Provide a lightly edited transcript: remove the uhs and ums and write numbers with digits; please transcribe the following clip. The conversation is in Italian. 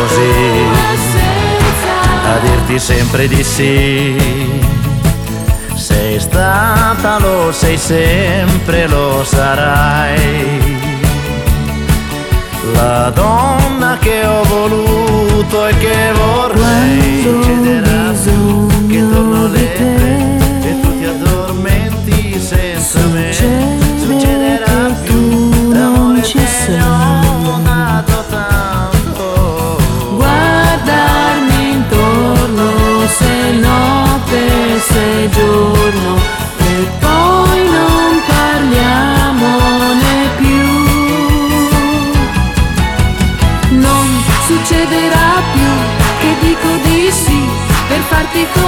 così, a dirti sempre di sì. Sei stata, lo sei sempre, lo sarai, la donna che ho voluto e che vorrei. Succederà più che torno leve e tu ti addormenti senza me. Succederà più, l'amore te ne ho dato tanto. Guardarmi intorno se notte, se giorno, e poi non parliamone più. Non succederà più che dico di sì per farti